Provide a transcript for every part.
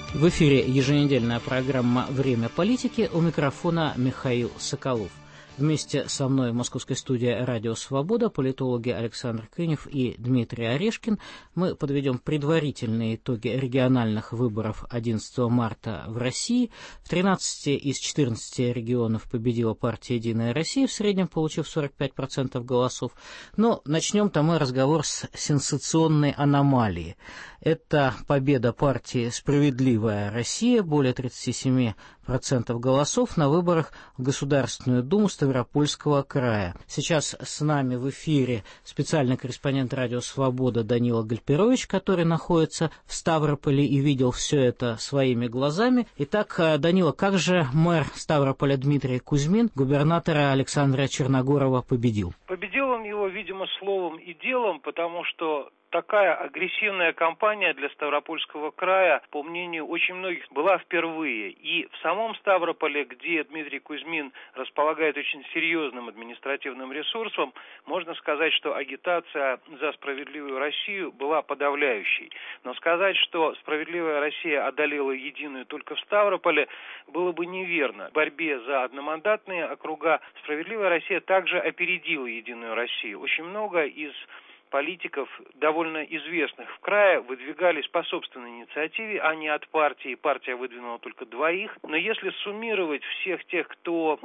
В эфире еженедельная программа «Время политики», у микрофона Михаил Соколов. Вместе со мной в московской студии «Радио Свобода» политологи Александр Кынев и Дмитрий Орешкин. Мы подведем предварительные итоги региональных выборов 11 марта в России. В 13 из 14 регионов победила партия «Единая Россия», в среднем получив 45% голосов. Но начнем-то мы разговор с сенсационной аномалии. Это победа партии «Справедливая Россия», более 37% голосов на выборах в Государственную Думу Ставропольского края. Сейчас с нами в эфире специальный корреспондент «Радио Свобода» Данила Гальперович, который находится в Ставрополе и видел все это своими глазами. Итак, Данила, как же мэр Ставрополя Дмитрий Кузьмин губернатора Александра Черногорова победил? Победил он его, видимо, словом и делом, потому что такая агрессивная кампания для Ставропольского края, по мнению очень многих, была впервые. И в самом Ставрополе, где Дмитрий Кузьмин располагает очень серьезным административным ресурсом, можно сказать, что агитация за справедливую Россию была подавляющей. Но сказать, что справедливая Россия одолела Единую только в Ставрополе, было бы неверно. В борьбе за одномандатные округа справедливая Россия также опередила Единую Россию. Очень много из политиков, довольно известных в крае, выдвигались по собственной инициативе, а не от партии. Партия выдвинула только двоих. Но если суммировать всех тех, кто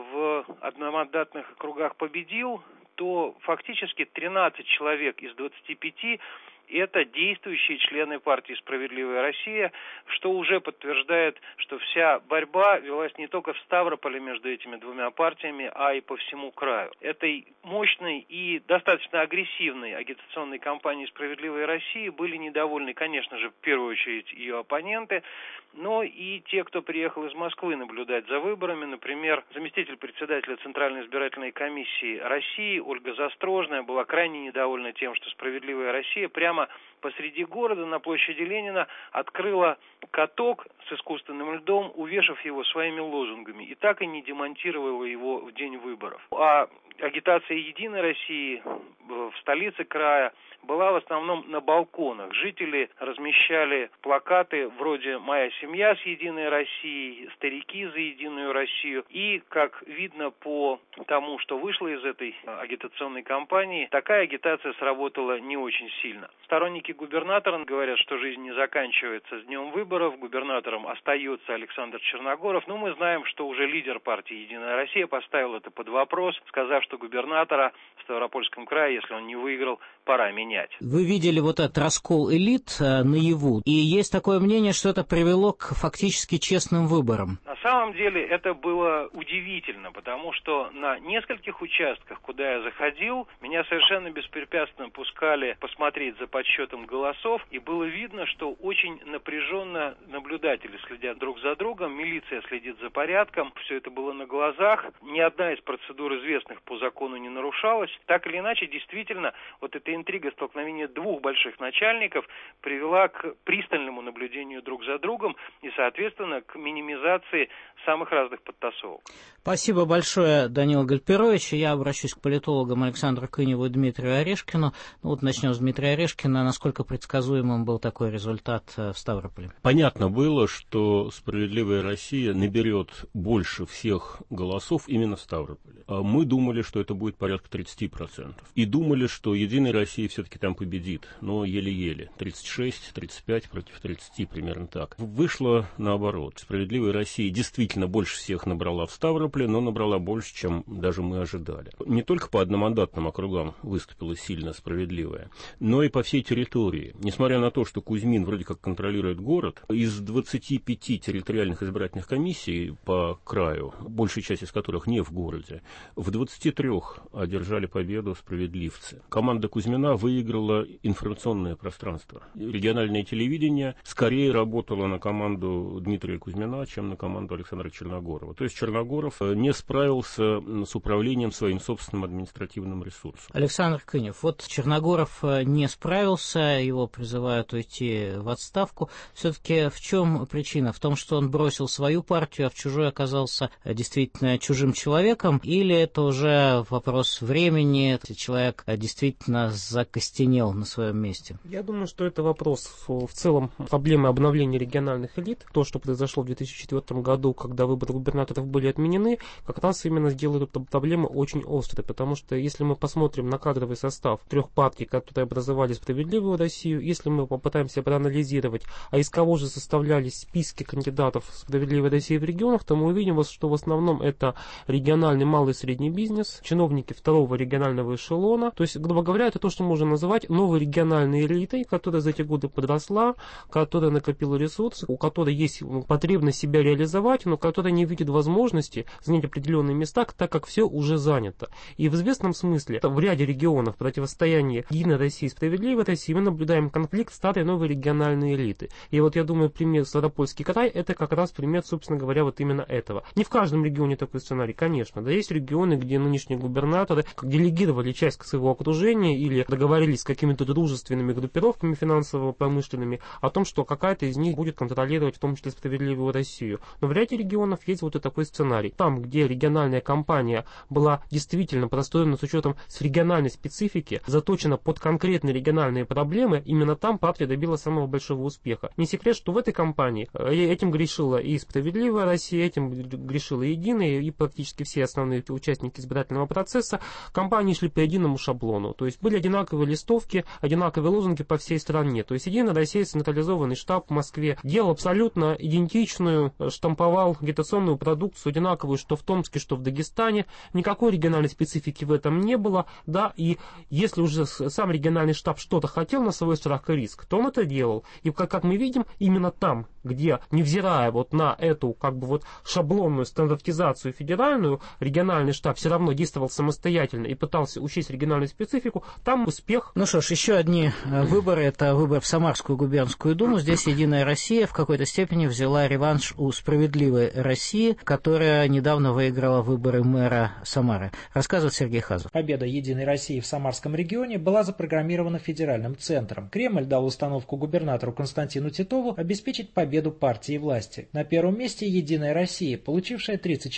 в одномандатных округах победил, то фактически 13 человек из 25 это действующие члены партии «Справедливая Россия», что уже подтверждает, что вся борьба велась не только в Ставрополе между этими двумя партиями, а и по всему краю. Этой мощной и достаточно агрессивной агитационной кампанией «Справедливой России» были недовольны, конечно же, в первую очередь ее оппоненты, но и те, кто приехал из Москвы наблюдать за выборами. Например, заместитель председателя Центральной избирательной комиссии России Ольга Застрожная была крайне недовольна тем, что «Справедливая Россия» прямо посреди города на площади Ленина открыла каток с искусственным льдом, увешав его своими лозунгами, и так и не демонтировала его в день выборов. А агитация «Единой России» в столице края была в основном на балконах. Жители размещали плакаты вроде «Моя семья с Единой Россией», «Старики за Единую Россию». И, как видно по тому, что вышло из этой агитационной кампании, такая агитация сработала не очень сильно. Сторонники губернатора говорят, что жизнь не заканчивается с днем выборов. Губернатором остается Александр Черногоров. Но мы знаем, что уже лидер партии «Единая Россия» поставил это под вопрос, сказав, что губернатора в Ставропольском крае, если он не выиграл, пора менять. Вы видели вот этот раскол элит наяву, и есть такое мнение, что это привело к фактически честным выборам. На самом деле это было удивительно, потому что на нескольких участках, куда я заходил, меня совершенно беспрепятственно пускали посмотреть за подсчетом голосов, и было видно, что очень напряженно наблюдатели следят друг за другом, милиция следит за порядком, все это было на глазах, ни одна из процедур, известных по закону, не нарушалась. Так или иначе, действительно, вот эта интрига столкновения двух больших начальников привела к пристальному наблюдению друг за другом и, соответственно, к минимизации самых разных подтасовок. Спасибо большое, Данила Гальперович. Я обращусь к политологам Александру Кыневу и Дмитрию Орешкину. Начнем с Дмитрия Орешкина. Насколько предсказуемым был такой результат в Ставрополе? Понятно было, что «Справедливая Россия» наберет больше всех голосов именно в Ставрополе. Мы думали, что это будет порядка 30%. И думали, что «Единая Россия» все-таки там победит, но еле-еле. 36-35 против 30, примерно так. Вышло наоборот. «Справедливая Россия» действительно больше всех набрала в Ставрополе, но набрала больше, чем даже мы ожидали. Не только по одномандатным округам выступила сильно «Справедливая», но и по всей территории. Несмотря на то, что Кузьмин вроде как контролирует город, из 25 территориальных избирательных комиссий по краю, большая часть из которых не в городе, в 23 одержали победу справедливцы. Команда Кузьмина выиграла информационное пространство. Региональное телевидение скорее работало на команду Дмитрия Кузьмина, чем на команду Александра Черногорова. То есть Черногоров не справился с управлением своим собственным административным ресурсом. Александр Кынев, вот Черногоров не справился, его призывают уйти в отставку. Все-таки в чем причина? В том, что он бросил свою партию, а в чужой оказался действительно чужим человеком? Или это уже вопрос времени, если человек действительно закостенел закостенел на своем месте? Я думаю, что это вопрос в целом проблемы обновления региональных элит. То, что произошло в 2004 году, когда выборы губернаторов были отменены, как раз именно сделает эту проблему очень острой. Потому что если мы посмотрим на кадровый состав 3 партий, которые образовали «Справедливую Россию», если мы попытаемся проанализировать, а из кого же составлялись списки кандидатов «Справедливой России» в регионах, то мы увидим, что в основном это региональный малый и средний бизнес, чиновники 2-го регионального эшелона. То есть, грубо говоря, это то, что можно называть новой региональной элитой, которая за эти годы подросла, которая накопила ресурсы, у которой есть потребность себя реализовать, но которая не видит возможности занять определенные места, так как все уже занято. И в известном смысле в ряде регионов противостояние Единой России и Справедливой России мы наблюдаем конфликт старой и новой региональной элиты. И вот я думаю, пример Ставропольский край это как раз пример, собственно говоря, вот именно этого. Не в каждом регионе такой сценарий, конечно. Да, есть регионы, где нынешние губернаторы делегировали часть своего окружения или договорились с какими-то дружественными группировками финансово-промышленными о том, что какая-то из них будет контролировать в том числе Справедливую Россию. Но в ряде регионов есть вот и такой сценарий. Там, где региональная кампания была действительно построена с учетом с региональной специфики, заточена под конкретные региональные проблемы, именно там партия добилась самого большого успеха. Не секрет, что в этой кампании этим грешила и Справедливая Россия, этим грешила и Единая, и практически все основные участники избирательного процесса. Кампании шли по единому шаблону. То есть были одинаковые листовки, одинаковые лозунги по всей стране. То есть Единая Россия, централизованный штаб в Москве, делал абсолютно идентичную, штамповал агитационную продукцию, одинаковую, что в Томске, что в Дагестане. Никакой региональной специфики в этом не было. Да, и если уже сам региональный штаб что-то хотел на свой страх и риск, то он это делал. И как мы видим, именно там, где, невзирая вот на эту как бы вот шаблонную стандартизацию федеральную, региональный штаб все равно действовал самостоятельно и пытался учесть региональную специфику, там успех. Ну что ж, еще одни выборы. Это выбор в Самарскую губернскую думу. Здесь Единая Россия в какой-то степени взяла реванш у Справедливой России, которая недавно выиграла выборы мэра Самары. Рассказывает Сергей Хазов. Победа Единой России в Самарском регионе была запрограммирована федеральным центром. Кремль дал установку губернатору Константину Титову обеспечить победу партии власти. На первом месте Единая Россия, получившая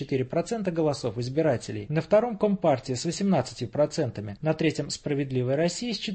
34% голосов избирателей. На втором Компартия с 18%. На третьем Справедливая Россия с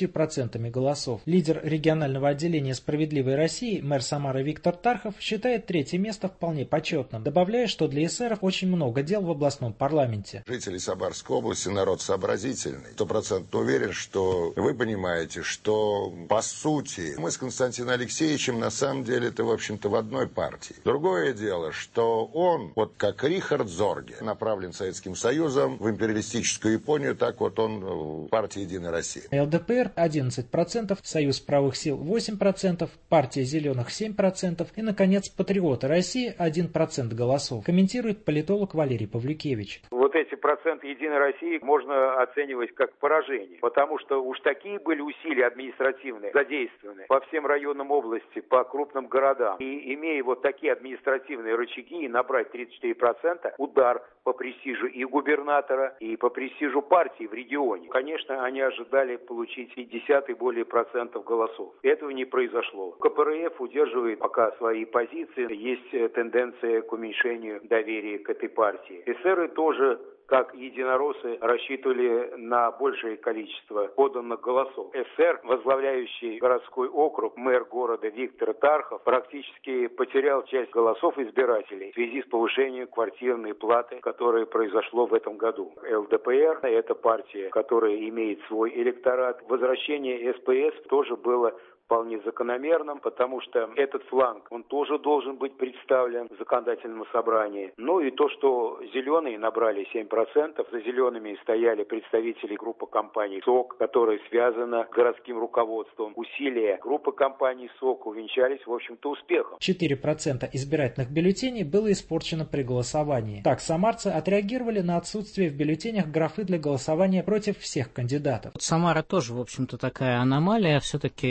14% голосов. Лидер регионального отделения Справедливой России, мэр Самары Виктор Тархов, считает третье место вполне почетным, добавляя, что для эсеров очень много дел в областном парламенте. Жители Самарской области народ сообразительный. 100% уверен, что вы понимаете, что по сути мы с Константином Алексеевичем на самом деле это в общем-то в одной партии. Другое дело, что он, вот как Рихард Зорге, направлен Советским Союзом в империалистическую Японию, так вот он в партии Единой России. ЛДПР 11%, Союз правых сил 8%, партия зеленых 7% и, наконец, Патриоты России 1% голосов, комментирует политолог Валерий Павлюкевич. Вот эти проценты Единой России можно оценивать как поражение, потому что уж такие были усилия административные задействованы по всем районам области, по крупным городам. И имея вот такие административные рычаги и набрать 34%, удар по престижу и губернатора, и по престижу партии в регионе. Конечно, они ожидали получить 50 и более процентов голосов. Этого не произошло. КПРФ удерживает пока свои позиции. Есть тенденция к уменьшению доверия к этой партии. Эсеры тоже, как единороссы, рассчитывали на большее количество поданных голосов. СССР, возглавляющий городской округ, мэр города Виктор Тархов, практически потерял часть голосов избирателей в связи с повышением квартирной платы, которое произошло в этом году. ЛДПР – это партия, которая имеет свой электорат. Возвращение СПС тоже было вполне закономерным, потому что этот фланг, он тоже должен быть представлен в законодательном собрании. Ну и то, что зеленые набрали 7%, за зелеными стояли представители группы компаний СОК, которая связана с городским руководством. Усилия группы компаний СОК увенчались, в общем-то, успехом. 4% избирательных бюллетеней было испорчено при голосовании. Так, самарцы отреагировали на отсутствие в бюллетенях графы для голосования против всех кандидатов. Самара тоже, в общем-то, такая аномалия. Все-таки Единая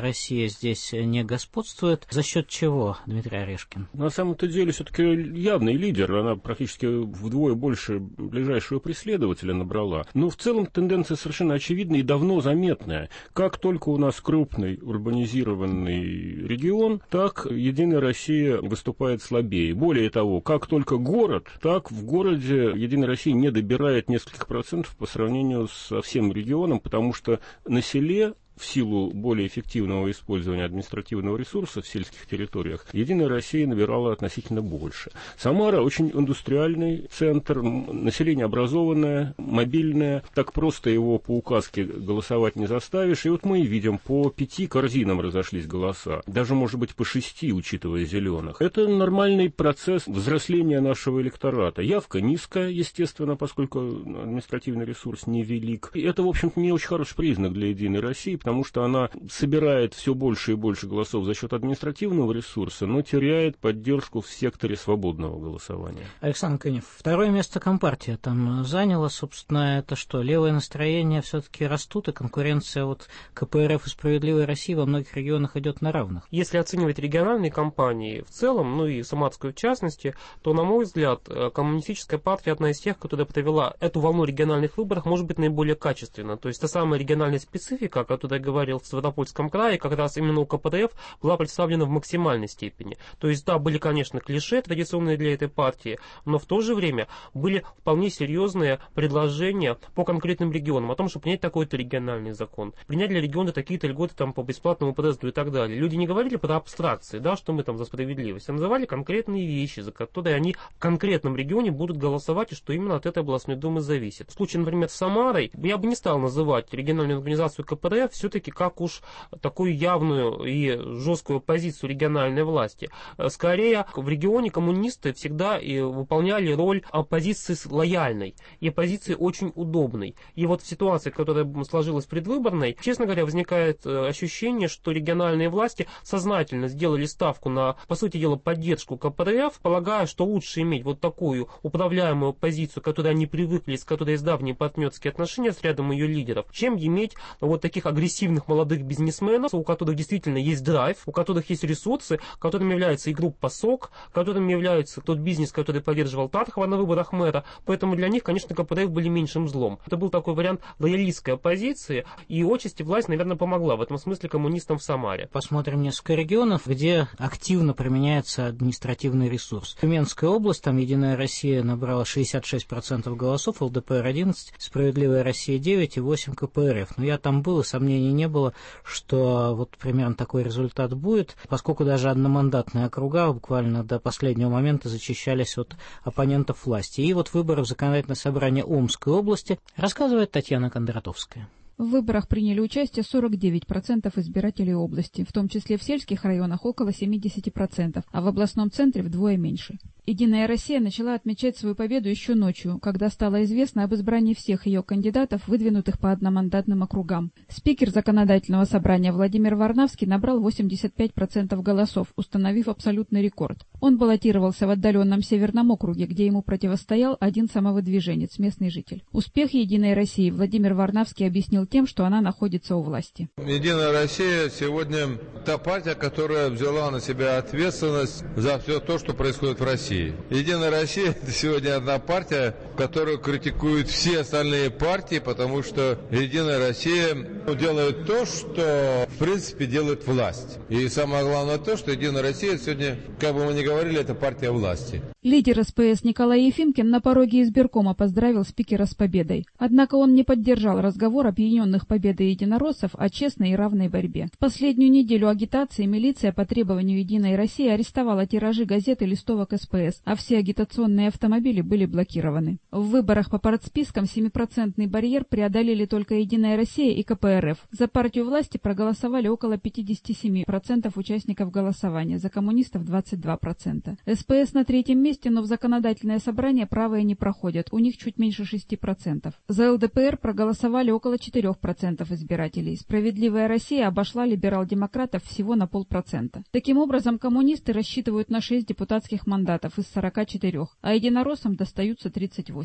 Россия здесь не господствует. За счет чего, Дмитрий Орешкин? На самом-то деле все-таки явный лидер. Она практически вдвое больше ближайшего преследователя набрала. Но в целом тенденция совершенно очевидная и давно заметная. Как только у нас крупный урбанизированный регион, так Единая Россия выступает слабее. Более того, как только город, так в городе Единая Россия не добирает нескольких процентов по сравнению со всем регионом, потому что на селе, в силу более эффективного использования административного ресурса в сельских территориях, Единая Россия набирала относительно больше. Самара очень индустриальный центр, население образованное, мобильное, так просто его по указке голосовать не заставишь. И вот мы видим, по 5 корзинам разошлись голоса, даже, может быть, по 6, учитывая зеленых. Это нормальный процесс взросления нашего электората. Явка низкая, естественно, поскольку административный ресурс невелик. И это, в общем-то, не очень хороший признак для Единой России, потому что она собирает все больше и больше голосов за счет административного ресурса, но теряет поддержку в секторе свободного голосования. Александр Кынев, второе место Компартия там заняла, собственно, это что, левое настроение все-таки растут, и конкуренция вот КПРФ и «Справедливой России» во многих регионах идет на равных? Если оценивать региональные кампании в целом, ну и самарскую в частности, то, на мой взгляд, коммунистическая партия одна из тех, которая провела эту волну региональных выборов, может быть, наиболее качественно. То есть та самая региональная специфика, которая говорил в Ставропольском крае, как раз именно у КПРФ была представлена в максимальной степени. То есть, да, были, конечно, клише традиционные для этой партии, но в то же время были вполне серьезные предложения по конкретным регионам о том, чтобы принять такой-то региональный закон, принять для региона такие-то льготы там, по бесплатному проезду и так далее. Люди не говорили про абстракции, да, что мы там за справедливость, а называли конкретные вещи, за которые они в конкретном регионе будут голосовать, и что именно от этой областной думы зависит. В случае, например, с Самарой, я бы не стал называть региональную организацию КПРФ все-таки как уж такую явную и жесткую позицию региональной власти. Скорее, в регионе коммунисты всегда и выполняли роль оппозиции лояльной и оппозиции очень удобной. И вот в ситуации, которая сложилась предвыборной, честно говоря, возникает ощущение, что региональные власти сознательно сделали ставку на, по сути дела, поддержку КПРФ, полагая, что лучше иметь вот такую управляемую оппозицию, к которой они привыкли, с которой есть давние партнерские отношения с рядом ее лидеров, чем иметь вот таких агрессивных молодых бизнесменов, у которых действительно есть драйв, у которых есть ресурсы, которыми является и группа СОК, которыми является тот бизнес, который поддерживал Тархова на выборах мэра. Поэтому для них, конечно, КПРФ были меньшим злом. Это был такой вариант лоялистской оппозиции, и отчасти власть, наверное, помогла в этом смысле коммунистам в Самаре. Посмотрим несколько регионов, где активно применяется административный ресурс. Тюменская область, там Единая Россия набрала 66% голосов, ЛДПР 11, Справедливая Россия 9 и 8 КПРФ. Но я там был, и сомнений не было, что вот примерно такой результат будет, поскольку даже одномандатные округа буквально до последнего момента зачищались от оппонентов власти. И вот выборы в Законодательное собрание Омской области рассказывает Татьяна Кондратовская. В выборах приняли участие 49% избирателей области, в том числе в сельских районах около 70%, а в областном центре вдвое меньше. Единая Россия начала отмечать свою победу еще ночью, когда стало известно об избрании всех ее кандидатов, выдвинутых по одномандатным округам. Спикер Законодательного собрания Владимир Варнавский набрал 85% голосов, установив абсолютный рекорд. Он баллотировался в отдаленном Северном округе, где ему противостоял один самовыдвиженец, местный житель. Успех Единой России Владимир Варнавский объяснил тем, что она находится у власти. Единая Россия сегодня та партия, которая взяла на себя ответственность за все то, что происходит в России. Единая Россия – это сегодня одна партия, которую критикуют все остальные партии, потому что Единая Россия делает то, что в принципе делает власть. И самое главное то, что Единая Россия сегодня, как бы мы ни говорили, это партия власти. Лидер СПС Николай Ефимкин на пороге избиркома поздравил спикера с победой. Однако он не поддержал разговор объединенных победой единороссов о честной и равной борьбе. В последнюю неделю агитации милиция по требованию Единой России арестовала тиражи газет и листовок СПС, а все агитационные автомобили были блокированы. В выборах по партспискам 7% барьер преодолели только Единая Россия и КПРФ. За партию власти проголосовали около 57% участников голосования, за коммунистов 22%. СПС на третьем месте, но в законодательное собрание правые не проходят, у них чуть меньше 6%. За ЛДПР проголосовали около 4% избирателей. Справедливая Россия обошла либерал-демократов всего на 0,5%. Таким образом, коммунисты рассчитывают на 6 депутатских мандатов из 44, а единороссам достаются 38.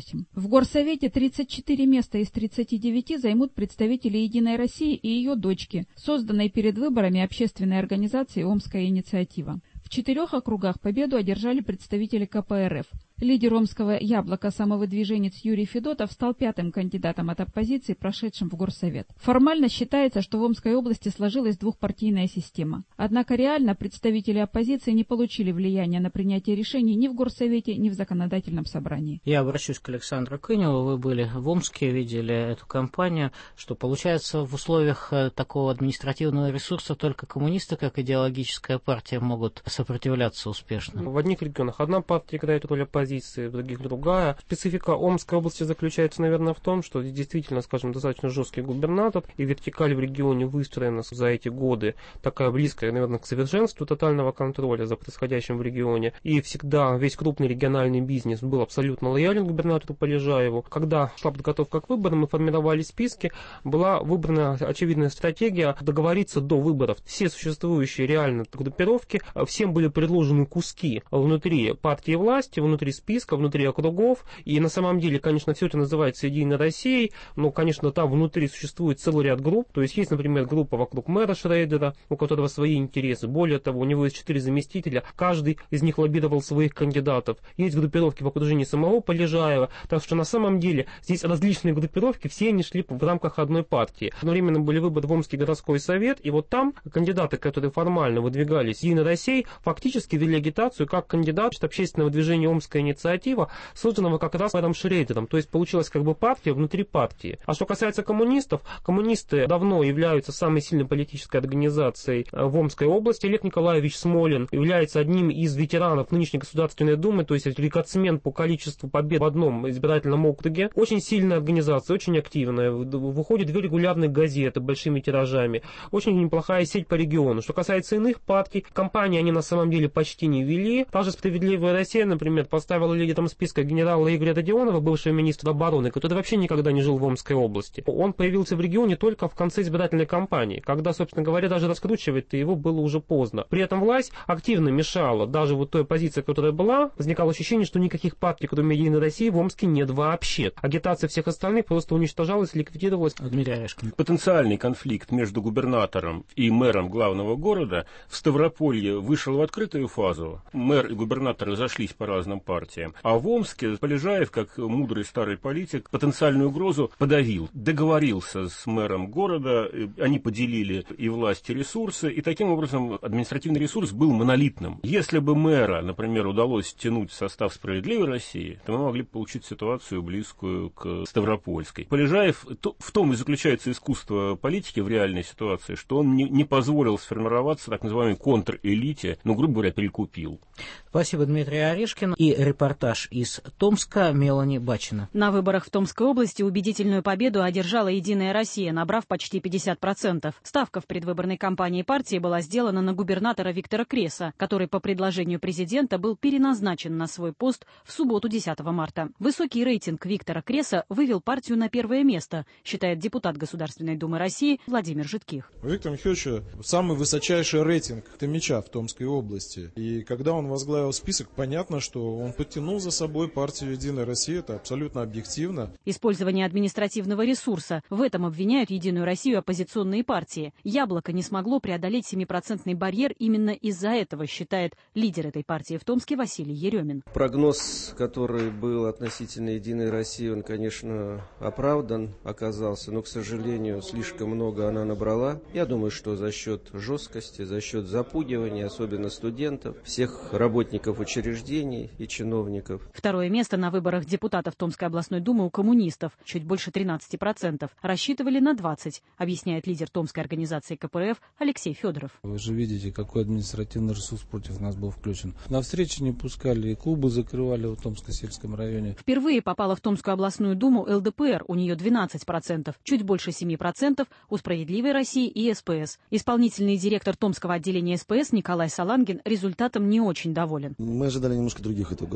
48. В Горсовете 34 места из 39 займут представители «Единой России» и ее дочки, созданной перед выборами общественной организации «Омская инициатива». В 4 округах победу одержали представители КПРФ. Лидер омского «Яблока» самовыдвиженец Юрий Федотов стал 5-м кандидатом от оппозиции, прошедшим в Горсовет. Формально считается, что в Омской области сложилась двухпартийная система. Однако реально представители оппозиции не получили влияния на принятие решений ни в Горсовете, ни в законодательном собрании. Я обращусь к Александру Кыневу. Вы были в Омске, видели эту кампанию. Что получается, в условиях такого административного ресурса только коммунисты, как идеологическая партия, могут сопротивляться успешно? В одних регионах одна партия играет роль оппозиции, в других другая. Специфика Омской области заключается, наверное, в том, что действительно, скажем, достаточно жесткий губернатор, и вертикаль в регионе выстроена за эти годы такая близкая, наверное, к совершенству тотального контроля за происходящим в регионе. И всегда весь крупный региональный бизнес был абсолютно лоялен губернатору Полежаеву. Когда шла подготовка к выборам и формировались списки, была выбрана очевидная стратегия договориться до выборов. Все существующие реально группировки, всем были предложены куски внутри партии власти, внутри списка, внутри округов, и на самом деле, конечно, все это называется «Единой Россией», но, конечно, там внутри существует целый ряд групп, то есть, например, группа вокруг мэра Шрейдера, у которого свои интересы, более того, у него есть 4 заместителя, каждый из них лоббировал своих кандидатов, есть группировки в окружении самого Полежаева, так что на самом деле здесь различные группировки, все они шли в рамках одной партии. Одновременно были выборы в Омский городской совет, и вот там кандидаты, которые формально выдвигались «Единой Россией», фактически вели агитацию как кандидат общественного движения «Омская инициатива», созданного как раз мэром Шрейдером. То есть получилась как бы партия внутри партии. А что касается коммунистов, коммунисты давно являются самой сильной политической организацией в Омской области. Олег Николаевич Смолин является одним из ветеранов нынешней Государственной Думы, то есть рекордсмен по количеству побед в одном избирательном округе. Очень сильная организация, очень активная. Выходит 2 регулярных газеты большими тиражами. Очень неплохая сеть по региону. Что касается иных партий, кампании они на самом деле почти не вели. Та же «Справедливая Россия», например, поставила лидером списка генерала Игоря Родионова, бывшего министра обороны, который вообще никогда не жил в Омской области. Он появился в регионе только в конце избирательной кампании, когда, собственно говоря, даже раскручивать-то его было уже поздно. При этом власть активно мешала, даже вот той позиции, которая была, возникало ощущение, что никаких партий, кроме «Единой России», в Омске нет вообще. Агитация всех остальных просто уничтожалась, ликвидировалась. Дмитрий Орешкин. Потенциальный конфликт между губернатором и мэром главного города в Ставрополье вышел в открытую фазу. Мэр и губернатор разошлись по разным партиям. А в Омске Полежаев, как мудрый старый политик, потенциальную угрозу подавил. Договорился с мэром города, они поделили и власть, и ресурсы, и таким образом административный ресурс был монолитным. Если бы мэра, например, удалось стянуть в состав «Справедливой России», то мы могли бы получить ситуацию близкую к Ставропольской. Полежаев, в том и заключается искусство политики в реальной ситуации, что он не позволил сформироваться так называемой контрэлите, но, грубо говоря, перекупил. Спасибо, Дмитрий Орешкин. И репортаж из Томска Мелани Бачина. На выборах в Томской области убедительную победу одержала «Единая Россия», набрав почти 50%. Ставка в предвыборной кампании партии была сделана на губернатора Виктора Креса, который по предложению президента был переназначен на свой пост в субботу 10 марта. Высокий рейтинг Виктора Креса вывел партию на первое место, считает депутат Государственной Думы России Владимир Житких. У Виктора Михайловича самый высочайший рейтинг Томича в Томской области. И когда он возглавил список, понятно, что он подтянул за собой партию «Единая Россия». Это абсолютно объективно. Использование административного ресурса. В этом обвиняют «Единую Россию» оппозиционные партии. «Яблоко» не смогло преодолеть 7% барьер именно из-за этого, считает лидер этой партии в Томске Василий Еремин. Прогноз, который был относительно «Единой России», он, конечно, оправдан оказался, но, к сожалению, слишком много она набрала. Я думаю, что за счет жесткости, за счет запугивания, особенно студентов, всех работников учреждений и чиновников. Второе место на выборах депутатов Томской областной думы у коммунистов, чуть больше 13%. Рассчитывали на 20%, объясняет лидер Томской организации КПРФ Алексей Федоров. Вы же видите, какой административный ресурс против нас был включен. На встречи не пускали, и клубы закрывали в Томском сельском районе. Впервые попала в Томскую областную думу ЛДПР, у нее 12%, чуть больше 7% у «Справедливой России» и СПС. Исполнительный директор Томского отделения СПС Николай Салангин результатом не очень доволен. Мы ожидали немножко других итогов.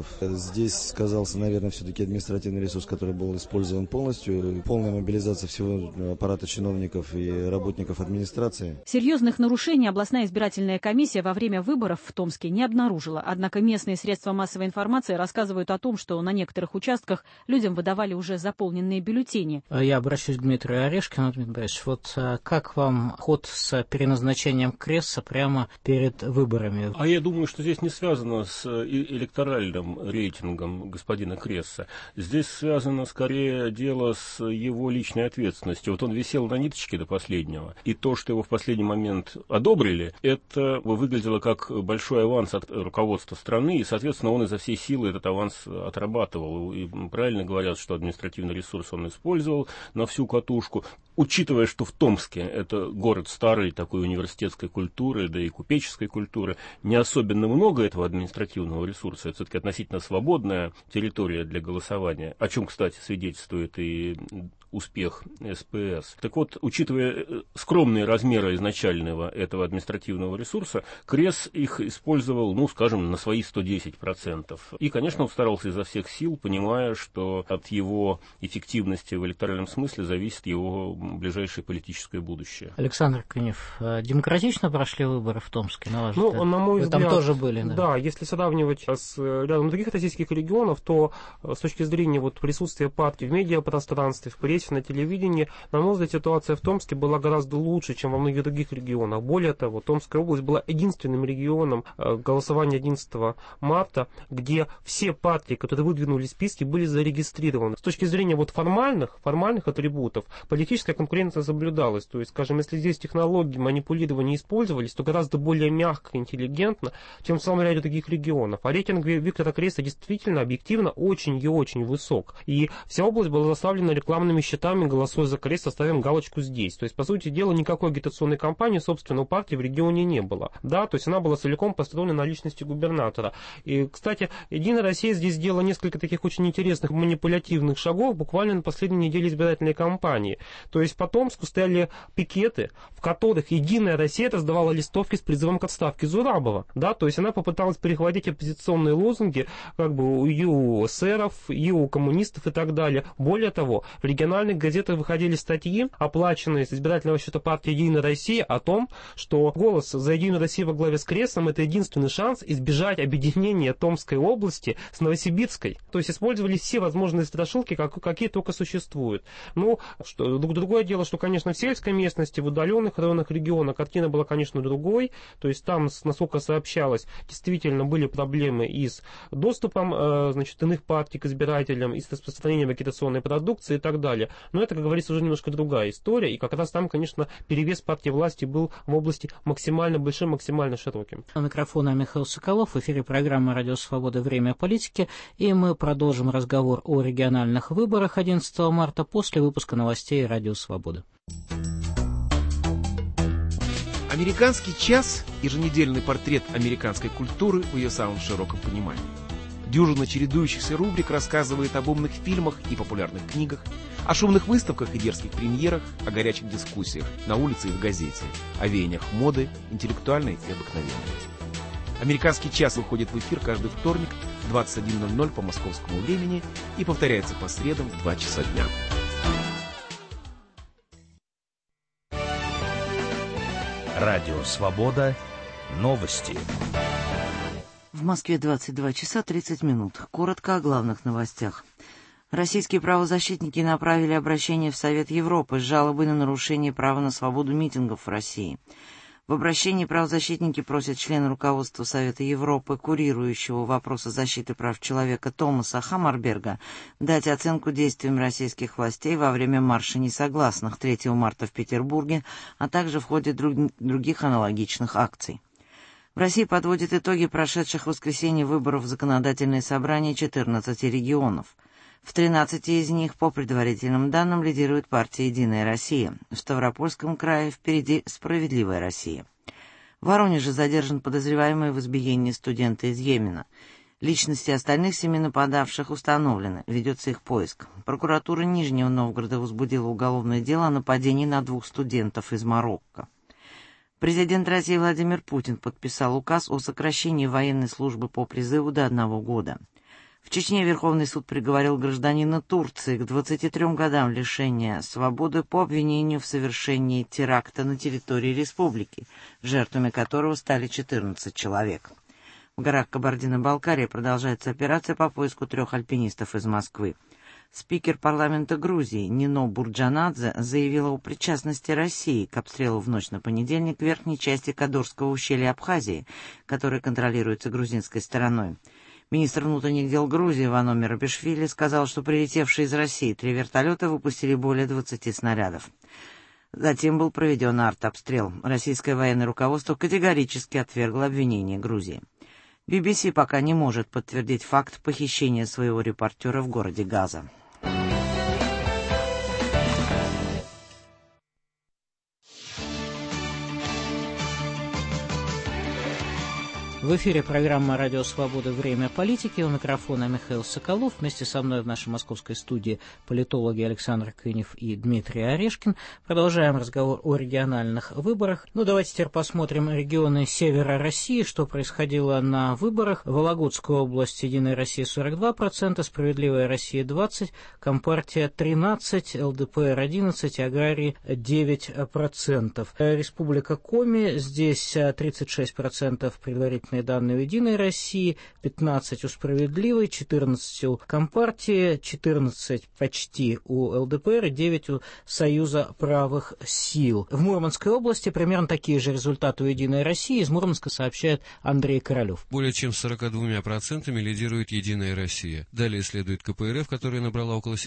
Здесь сказался, наверное, все-таки административный ресурс, который был использован полностью. Полная мобилизация всего аппарата чиновников и работников администрации. Серьезных нарушений областная избирательная комиссия во время выборов в Томске не обнаружила. Однако местные средства массовой информации рассказывают о том, что на некоторых участках людям выдавали уже заполненные бюллетени. Я обращусь к Дмитрию Орешкину. Дмитрий Борисович, вот как вам ход с переназначением Кресса прямо перед выборами? А я думаю, что здесь не связано с электоральным рейтингом господина Кресса. Здесь связано скорее дело с его личной ответственностью. Вот он висел на ниточке до последнего, и то, что его в последний момент одобрили, это выглядело как большой аванс от руководства страны, и, соответственно, он изо всей силы этот аванс отрабатывал. И правильно говорят, что административный ресурс он использовал на всю катушку. Учитывая, что в Томске это город старой такой университетской культуры, да и купеческой культуры, не особенно много этого административного ресурса. Это все-таки относительно свободная территория для голосования, о чем, кстати, свидетельствует и успех СПС. Так вот, учитывая скромные размеры изначального этого административного ресурса, Кресс их использовал, ну, скажем, на свои 110%. И, конечно, он старался изо всех сил, понимая, что от его эффективности в электоральном смысле зависит его ближайшее политическое будущее. Александр Кынев, демократично прошли выборы в Томске, на ваш взгляд? На мой взгляд, там тоже были, да? Да, если сравнивать с рядом других российских регионов, то с точки зрения присутствия партии в медиапространстве, в прессе, на телевидении, на мой взгляд, ситуация в Томске была гораздо лучше, чем во многих других регионах. Более того, Томская область была единственным регионом голосования 11 марта, где все партии, которые выдвинули списки, были зарегистрированы. С точки зрения формальных атрибутов, политическая конкуренция соблюдалась. То есть, скажем, если здесь технологии манипулирования использовались, то гораздо более мягко, интеллигентно, чем в самом ряде других регионов. А рейтинг Виктора Кресса действительно, объективно, очень и очень высок. И вся область была заставлена рекламными счетами, голосуя за Кресса, ставим галочку здесь. То есть, по сути дела, никакой агитационной кампании, собственно, у партии в регионе не было. Да, то есть она была целиком построена на личности губернатора. И, кстати, Единая Россия здесь сделала несколько таких очень интересных манипулятивных шагов буквально на последней неделе избирательной кампании. То есть по Томску стояли пикеты, в которых Единая Россия раздавала листовки с призывом к отставке Зурабова. Да, то есть она попыталась перехватить оппозиционные лозунги и у эсеров, и у коммунистов и так далее. Более того, в региональных газетах выходили статьи, оплаченные с избирательного счета партии «Единая Россия», о том, что голос за «Единую Россию» во главе с Крессом — это единственный шанс избежать объединения Томской области с Новосибирской. То есть использовались все возможные страшилки, какие только существуют. Другое дело, что, конечно, в сельской местности, в удаленных районах региона картина была, конечно, другой. То есть там, насколько сообщалось, действительно были проблемы и с доступом иных партий к избирателям, и с распространением агитационной продукции и так далее. Но это, как говорится, уже немножко другая история, и как раз там, конечно, перевес партии власти был в области максимально большим, максимально широким. У микрофона Михаил Соколов, в эфире программы «Радио Свобода. Время политики», и мы продолжим разговор о региональных выборах 11 марта после выпуска новостей «Радио Свобода». «Американский час» – еженедельный портрет американской культуры в ее самом широком понимании. Дюжина чередующихся рубрик рассказывает об умных фильмах и популярных книгах, о шумных выставках и дерзких премьерах, о горячих дискуссиях на улице и в газете, о веяниях моды, интеллектуальной и обыкновенной. «Американский час» выходит в эфир каждый вторник в 21:00 по московскому времени и повторяется по средам в 2 часа дня. Радио «Свобода». Новости. В Москве 22 часа 30 минут. Коротко о главных новостях. Российские правозащитники направили обращение в Совет Европы с жалобой на нарушение права на свободу митингов в России. В обращении правозащитники просят члена руководства Совета Европы, курирующего вопросы защиты прав человека Томаса Хаммарберга, дать оценку действиям российских властей во время марша несогласных 3 марта в Петербурге, а также в ходе других аналогичных акций. В России подводят итоги прошедших в воскресенье выборов в законодательные собрания 14 регионов. В 13 из них, по предварительным данным, лидирует партия «Единая Россия». В Ставропольском крае впереди «Справедливая Россия». В Воронеже задержан подозреваемый в избиении студента из Йемена. Личности остальных 7 нападавших установлены, ведется их поиск. Прокуратура Нижнего Новгорода возбудила уголовное дело о нападении на 2 студентов из Марокко. Президент России Владимир Путин подписал указ о сокращении военной службы по призыву до 1 года. В Чечне Верховный суд приговорил гражданина Турции к 23 годам лишения свободы по обвинению в совершении теракта на территории республики, жертвами которого стали 14 человек. В горах Кабардино-Балкарии продолжается операция по поиску 3 альпинистов из Москвы. Спикер парламента Грузии Нино Бурджанадзе заявила о причастности России к обстрелу в ночь на понедельник верхней части Кадорского ущелья Абхазии, которое контролируется грузинской стороной. Министр внутренних дел Грузии Вано Мерабишвили сказал, что прилетевшие из России 3 вертолета выпустили более 20 снарядов. Затем был проведен артобстрел. Российское военное руководство категорически отвергло обвинения Грузии. BBC пока не может подтвердить факт похищения своего репортера в городе Газа. В эфире программа «Радио Свобода. Время политики». У микрофона Михаил Соколов. Вместе со мной в нашей московской студии политологи Александр Кынев и Дмитрий Орешкин. Продолжаем разговор о региональных выборах. Давайте теперь посмотрим регионы севера России, что происходило на выборах. Вологодская область, Единая Россия 42%, Справедливая Россия 20%, Компартия 13%, ЛДПР 11%, Аграрии 9%. Республика Коми, здесь 36% предварительно данные у Единой России, 15 у Справедливой, 14 у Компартии, 14 почти у ЛДПР и 9 у Союза правых сил. В Мурманской области примерно такие же результаты у Единой России. Из Мурманска сообщает Андрей Королев. Более чем 42% лидирует Единая Россия. Далее следует КПРФ, которая набрала около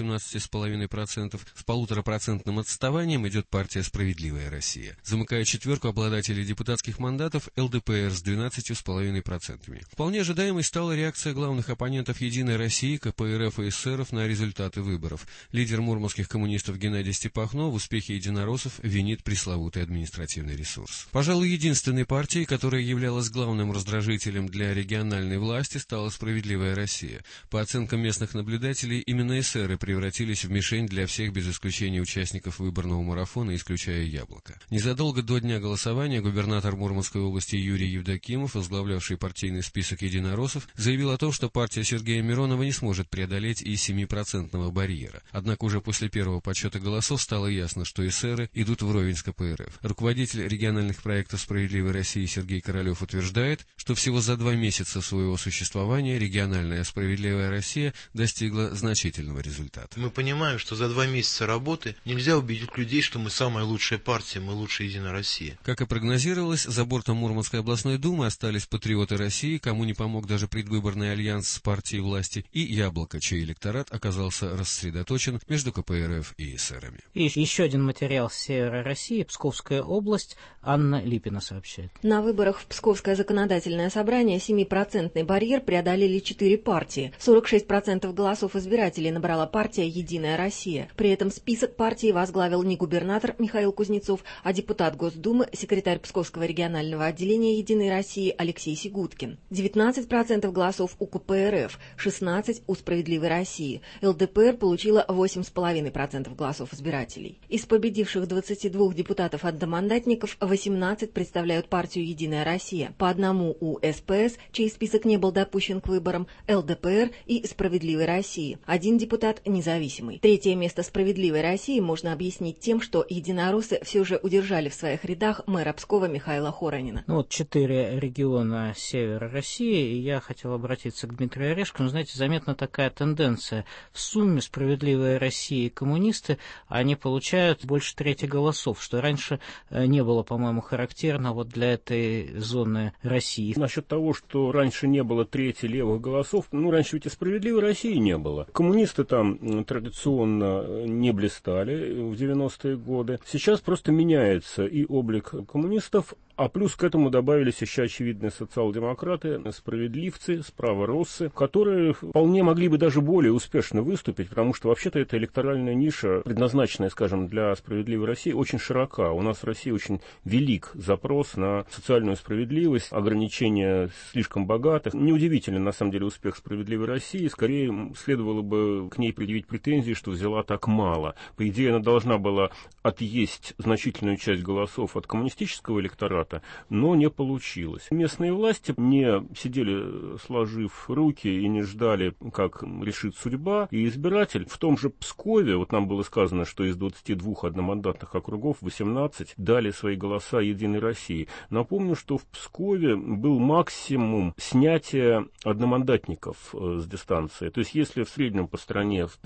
17,5%. С 1,5% отставанием идет партия «Справедливая Россия». Замыкает четверку обладателей депутатских мандатов ЛДПР с 12,5%. Вполне ожидаемой стала реакция главных оппонентов «Единой России», КПРФ и эсеров на результаты выборов. Лидер мурманских коммунистов Геннадий Степахно в успехе единороссов винит пресловутый административный ресурс. Пожалуй, единственной партией, которая являлась главным раздражителем для региональной власти, стала «Справедливая Россия». По оценкам местных наблюдателей, именно эсеры превратились в мишень для всех без исключения участников выборного марафона, исключая Яблоко. Незадолго до дня голосования губернатор Мурманской области Юрий Евдокимов, возглавлявший партийный список единороссов, заявил о том, что партия Сергея Миронова не сможет преодолеть и 7% барьера. Однако уже после первого подсчета голосов стало ясно, что эсеры идут вровень с КПРФ. Руководитель региональных проектов «Справедливой России» Сергей Королев утверждает, что всего за 2 месяца своего существования региональная «Справедливая Россия» достигла значительного результата. Мы понимаем, что за 2 месяца работы нельзя убедить людей, что мы самая лучшая партия, мы лучшая Единая Россия. Как и прогнозировалось, за бортом Мурманской областной думы остались патриоты России, кому не помог даже предвыборный альянс с партией власти, и Яблоко, чей электорат оказался рассредоточен между КПРФ и эсерами. И еще один материал с севера России, Псковская область, Анна Липина сообщает. На выборах в Псковское законодательное собрание 7% барьер преодолели 4 партии. 46% голосов избирателей набрала партия «Единая Россия». При этом список партии возглавил не губернатор Михаил Кузнецов, а депутат Госдумы, секретарь Псковского регионального отделения «Единой России» Алексей Сигуткин. 19% голосов у КПРФ, 16% у «Справедливой России». ЛДПР получила 8,5% голосов избирателей. Из победивших 22 депутатов-одномандатников 18 представляют партию «Единая Россия». По одному у СПС, чей список не был допущен к выборам, ЛДПР и «Справедливой России». 1 депутат независимый. Третье место «Справедливой России» можно объяснить тем, что единороссы все же удержали в своих рядах мэра Пскова Михаила Хоронина. 4 региона севера России, и я хотел обратиться к Дмитрию Орешкину. Знаете, заметна такая тенденция. В сумме «Справедливая Россия» и коммунисты, они получают больше трети голосов, что раньше не было, по-моему, характерно для этой зоны России. Насчет того, что раньше не было трети левых голосов, раньше ведь и «Справедливой России» не было. Коммунисты там традиционно не блистали в 90-е годы. Сейчас просто меняется и облик коммунистов, а плюс к этому добавились еще очевидные социал-демократы, справедливцы, справороссы, которые вполне могли бы даже более успешно выступить, потому что вообще-то эта электоральная ниша, предназначенная, скажем, для «Справедливой России», очень широка. У нас в России очень велик запрос на социальную справедливость, ограничения слишком богатых. Неудивителен, на самом деле, успех «Справедливой России». Скорее, следовало бы к ней предъявить претензии, что взяла так мало. По идее, она должна была отъесть значительную часть голосов от коммунистического электората, но не получилось. Местные местные власти не сидели сложив руки и не ждали, как решит судьба. И избиратель в том же Пскове, вот нам было сказано, что из 22 одномандатных округов 18 дали свои голоса Единой России. Напомню, что в Пскове был максимум снятия одномандатников с дистанции. То есть, если в среднем по стране в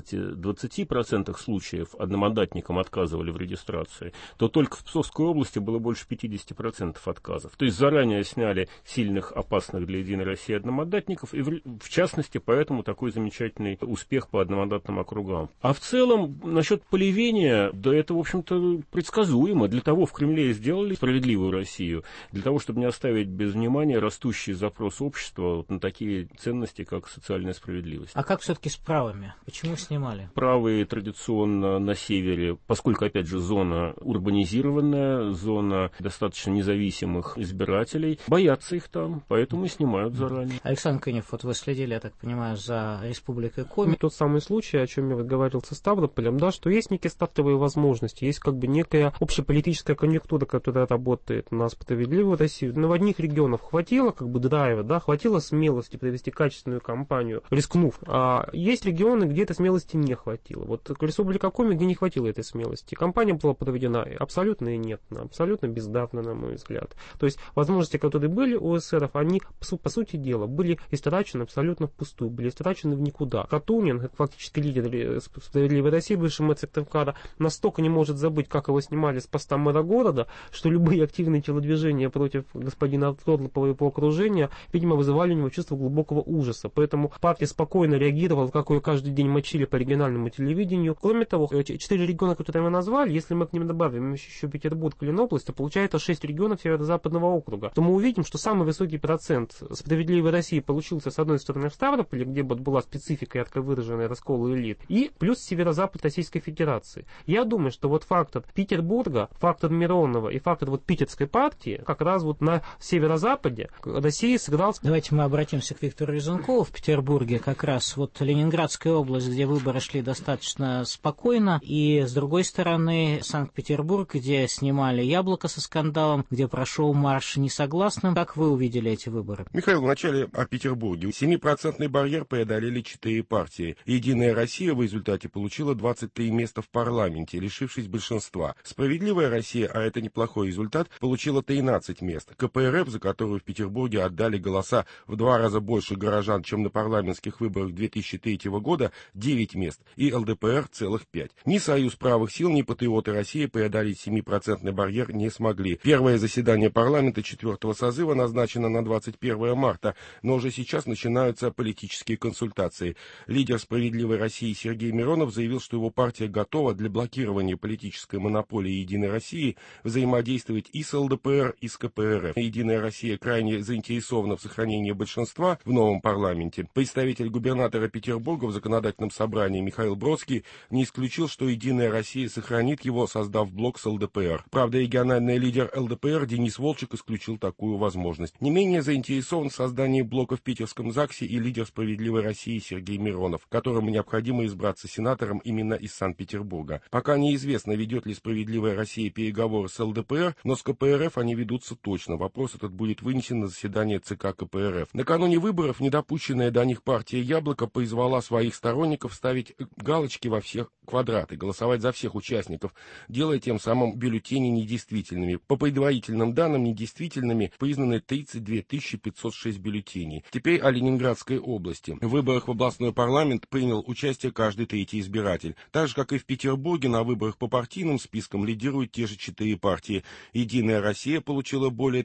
15-20% случаев одномандатникам отказывали в регистрации, то только в Псковской области было больше 50% отказов. То есть, заранее сняли сильных, опасных для Единой России одномандатников, и в частности, поэтому такой замечательный успех по одномандатным округам. А в целом, насчет полевения, да это, в общем-то, предсказуемо. Для того в Кремле и сделали справедливую Россию, для того, чтобы не оставить без внимания растущий запрос общества вот на такие ценности, как социальная справедливость. А как все-таки с правыми? Почему снимали? Правые традиционно на севере, поскольку, опять же, зона урбанизированная, зона достаточно независимых избирателей, боятся их там, поэтому и снимают заранее. Александр Кынев, вот вы следили, я так понимаю, за Республикой Коми. Тот самый случай, о чем я вот говорил со Ставрополем, да, что есть некие стартовые возможности, есть как бы некая общеполитическая конъюнктура, которая работает на справедливую Россию. Но в одних регионах хватило как бы драйва, да, хватило смелости провести качественную кампанию, рискнув. А есть регионы, где этой смелости не хватило. Вот Республика Коми, где не хватило этой смелости. Кампания была проведена абсолютно инертно, абсолютно бездарно, на мой взгляд. То есть возможности, которые были у эсеров, они, по сути дела, были истрачены абсолютно впустую, были истрачены в никуда. Катунин, как фактически лидер справедливой России, бывший мэр Сыктывкара, настолько не может забыть, как его снимали с поста мэра города, что любые активные телодвижения против господина Торлопова и его окружения, видимо, вызывали у него чувство глубокого ужаса. Поэтому партия спокойно реагировала, как ее каждый день мочили по региональному телевидению. Кроме того, 4 региона, которые мы назвали, если мы к ним добавим еще Петербург и Ленобласть, то получается 6 регионов Северо-Западного округа. То мы увидим, что самый высокий процент справедливой России получился, с одной стороны, в Ставрополе, где была специфика и ярко выраженная раскол элит, и плюс северо-запад Российской Федерации. Я думаю, что вот фактор Петербурга, фактор Миронова и фактор вот питерской партии как раз вот на северо-западе России сыграл... Давайте мы обратимся к Виктору Резункову. В Петербурге как раз вот Ленинградская область, где выборы шли достаточно спокойно, и с другой стороны Санкт-Петербург, где снимали «Яблоко» со скандалом, где прошел марш несогласным. Как вы увидели эти выборы? Михаил, вначале о Петербурге. 7% барьер преодолели 4 партии. Единая Россия в результате получила 23 места в парламенте, лишившись большинства. Справедливая Россия, а это неплохой результат, получила 13 мест. КПРФ, за которую в Петербурге отдали голоса в 2 раза больше горожан, чем на парламентских выборах 2003 года, 9 мест. И ЛДПР целых 5. Ни Союз правых сил, ни Патриоты России преодолеть 7% барьер не смогли. Первое заседание парламента 4-го созыва назначено на 21 марта, но уже сейчас начинаются политические консультации. Лидер «Справедливой России» Сергей Миронов заявил, что его партия готова для блокирования политической монополии «Единой России» взаимодействовать и с ЛДПР, и с КПРФ. «Единая Россия» крайне заинтересована в сохранении большинства в новом парламенте. Представитель губернатора Петербурга в законодательном собрании Михаил Бродский не исключил, что «Единая Россия» сохранит его, создав блок с ЛДПР. Правда, региональный лидер ЛДПР Денис Волчек исключил такую возможность. Не менее заинтересован в создании блока в питерском ЗАГСе и лидер «Справедливой России» Сергей Миронов, которому необходимо избраться сенатором именно из Санкт-Петербурга. Пока неизвестно, ведет ли «Справедливая Россия» переговоры с ЛДПР, но с КПРФ они ведутся точно. Вопрос этот будет вынесен на заседание ЦК КПРФ. Накануне выборов недопущенная до них партия «Яблоко» призвала своих сторонников ставить галочки во всех квадраты, голосовать за всех участников, делая тем самым бюллетени недействительными. По предварительным данным, недействительными признаны 32 506 бюллетеней. Теперь о Ленинградской области. В выборах в областной парламент принял участие каждый 3-й избиратель. Так же, как и в Петербурге, на выборах по партийным спискам лидируют те же 4 партии. «Единая Россия» получила более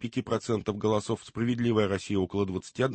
35% голосов, «Справедливая Россия» около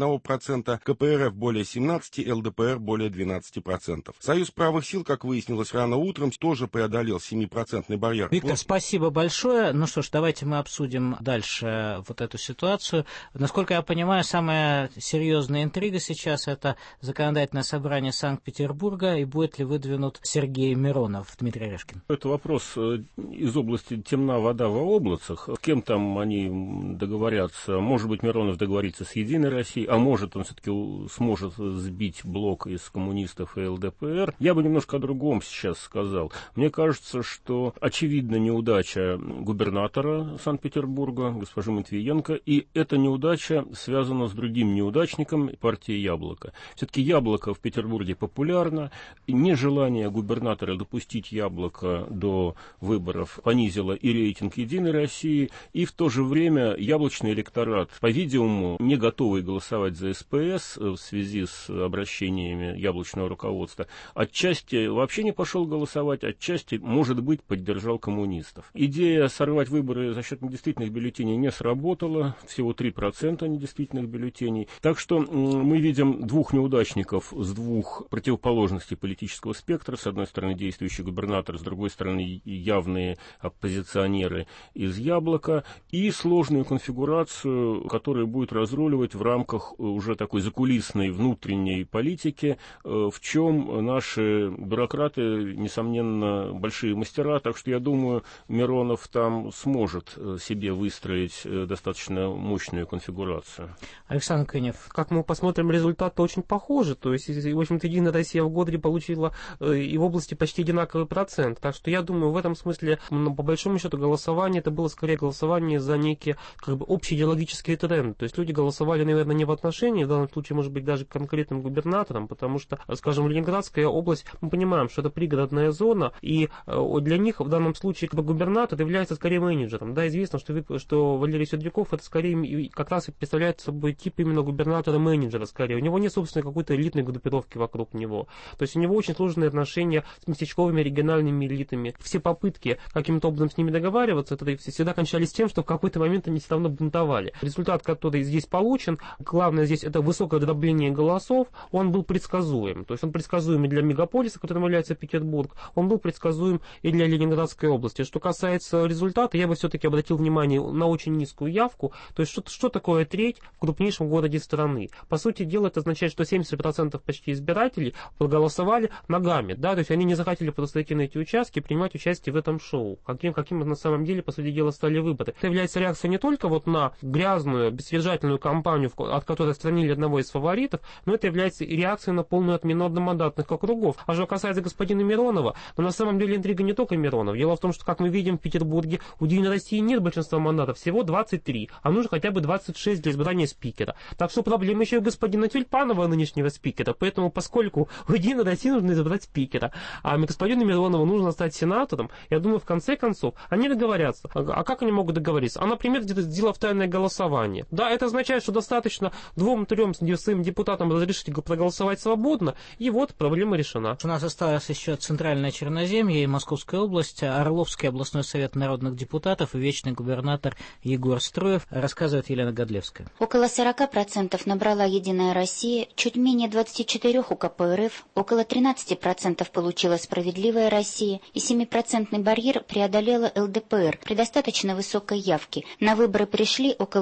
21%, КПРФ более 17%, ЛДПР более 12%. Союз правых сил, как выяснилось рано утром, тоже преодолел 7% барьер. Виктор, спасибо большое. Ну что ж, давайте мы обсудим дальше вот эту ситуацию. Насколько я понимаю, самая серьезная интрига сейчас — это законодательное собрание Санкт-Петербурга, и будет ли выдвинут Сергей Миронов. Дмитрий Орешкин. Это вопрос из области «темна вода во облацах». С кем там они договорятся? Может быть, Миронов договорится с «Единой Россией», а может, он все-таки сможет сбить блок из коммунистов и ЛДПР. Я бы немножко о другом сейчас сказал. Мне кажется, что очевидна неудача губернатора Санкт-Петербурга, госпожи Матвиенко, Матвиенко, и эта неудача связана с другим неудачником партии «Яблоко». Все-таки «Яблоко» в Петербурге популярно, и нежелание губернатора допустить «Яблоко» до выборов понизило и рейтинг «Единой России», и в то же время яблочный электорат, по-видимому, не готовый голосовать за СПС в связи с обращениями яблочного руководства, отчасти вообще не пошел голосовать, отчасти, может быть, поддержал коммунистов. Идея сорвать выборы за счет недействительных бюллетеней не сработала, всего 3% недействительных бюллетеней. Так что мы видим двух неудачников с двух противоположностей политического спектра. С одной стороны, действующий губернатор, с другой стороны, явные оппозиционеры из «Яблока», и сложную конфигурацию, которая будет разруливать в рамках уже такой закулисной внутренней политики, в чем наши бюрократы, несомненно, большие мастера. Так что, я думаю, Миронов там сможет себе выстроить достаточно мощную конфигурацию. Александр Кынев. Как мы посмотрим, результаты очень похожи. То есть, в общем-то, «Единая Россия» в Годре получила и в области почти одинаковый процент. Так что я думаю, в этом смысле, по большому счету, голосование это было скорее голосование за некий общий идеологический тренд. То есть люди голосовали, наверное, не в отношении, в данном случае, может быть, даже к конкретным губернаторам, потому что, скажем, Ленинградская область, мы понимаем, что это пригородная зона, и для них в данном случае губернатор является скорее менеджером. Да, известно, что Валерий Сердюков это скорее как раз и представляет собой тип именно губернатора-менеджера скорее. У него нет, собственно, какой-то элитной группировки вокруг него. То есть у него очень сложные отношения с местечковыми региональными элитами. Все попытки каким-то образом с ними договариваться, это всегда кончались тем, что в какой-то момент они все равно бунтовали. Результат, который здесь получен, главное здесь это высокое дробление голосов, он был предсказуем. То есть он предсказуем и для мегаполиса, которым является Петербург, он был предсказуем и для Ленинградской области. Что касается результата, я бы все-таки обратил внимание на очень низкую явку. То есть что такое треть в крупнейшем городе страны? По сути дела, это означает, что 70% почти избирателей проголосовали ногами. Да? То есть они не захотели просто идти на эти участки и принимать участие в этом шоу. Каким на самом деле, по сути дела, стали выборы. Это является реакцией не только на грязную, бессодержательную кампанию, от которой отстранили одного из фаворитов, но это является и реакцией на полную отмену одномандатных округов. А что касается господина Миронова, то на самом деле интрига не только Миронов. Дело в том, что, как мы видим, в Петербурге у «Единой России» нет большинства мандатов, всего 23, а нужно хотя бы 26 для избрания спикера. Так что проблема еще и господина Тюльпанова, нынешнего спикера. Поэтому, поскольку у «Единой России» нужно избрать спикера, а господину Миронову нужно стать сенатором, я думаю, в конце концов, они договорятся. А как они могут договориться? А, например, где-то сделав тайное голосование. Да, это означает, что достаточно 2-3 своим депутатам разрешить проголосовать свободно, и вот проблема решена. У нас осталось еще Центральное Черноземье и Московская область, Орловский областной совет народных депутатов и вечный губернатор Егор Строев, рассказывает Елена Годлевская. Около 40% набрала «Единая Россия», чуть менее 24% у КПРФ, около 13% получила «Справедливая Россия» и 7% барьер преодолела ЛДПР при достаточно высокой явке. На выборы пришли около